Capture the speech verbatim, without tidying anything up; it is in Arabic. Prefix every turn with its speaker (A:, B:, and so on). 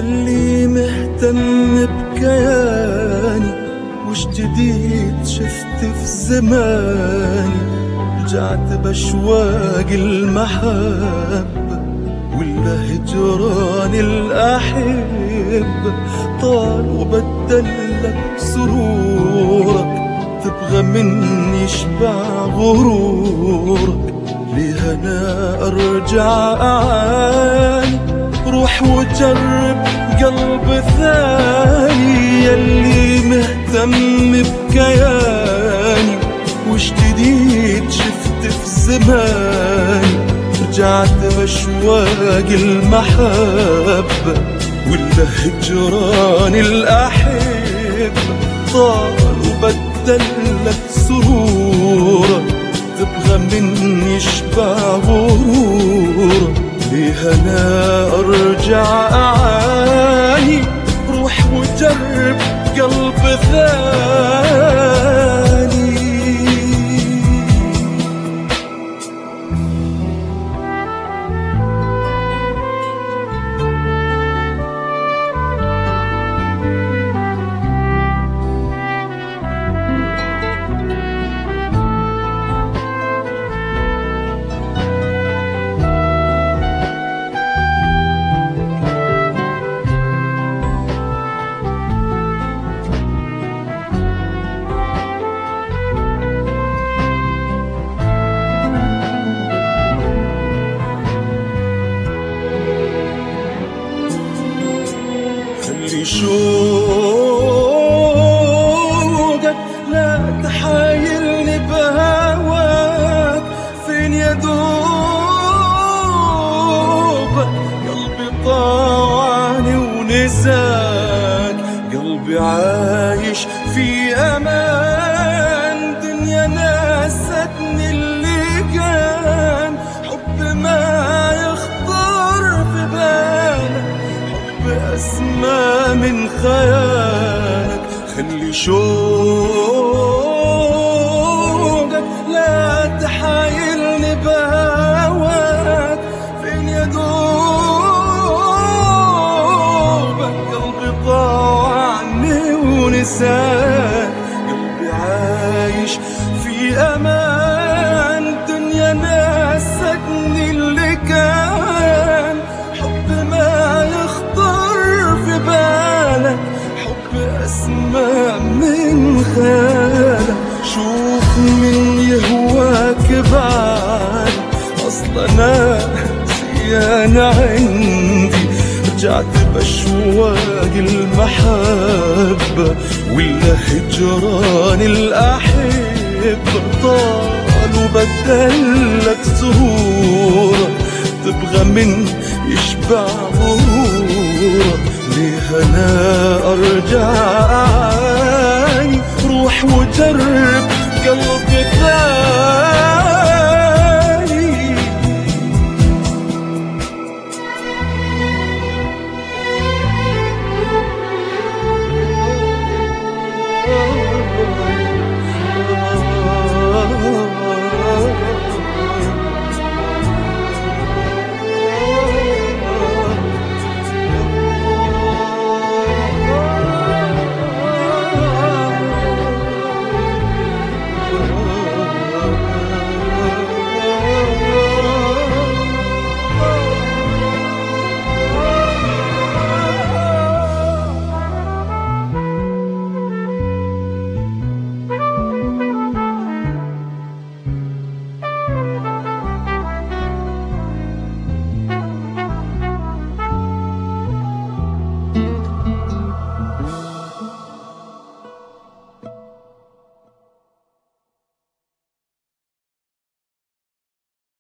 A: يلي مهتم بكياني وش جديد شفت في زماني. رجعت بأشواق المحبة ولا هجران الأحبة. طال وبدلك سرورك تبغى مني شبع غرورك. ليه أنا أرجع أعاني؟ روح وجرب قلب ثاني. يلي مهتم بكياني وش جديد شفت في زماني. رجعت بأشواق المحبة ولا هجران الأحبة. طال وبدلك سرورك تبغى مني شبع غرورك. ليه أنا أرجع أعاني؟ روح وجرب قلب ثاني. خلي شوقك لا تحايلني بهواك. فين يا دوبك قلبي طاوعني ونساك. قلبي عايش في أمان دنيا ناستني اللي كان. حب ما يخطر في بالك أسمى من خيالك. خلي شوقك لا تحايلني بهواك. فين يا دوبك قلبي طاوعني ونساك. قلبي عايش في أمان دنيا ناستني اللي كان. حب ما يخطر في بالك حب أسمى من خيالك. شوف من يهواك بعد أصلا أنا زيانة عندي. رجعت بأشواق المحبة ولا هجران الأحبة. طال وبدلك سرورك تبغى من يشبع غرورك. ليه أنا أرجع أعاني؟ روح وجرب قلب ثاني.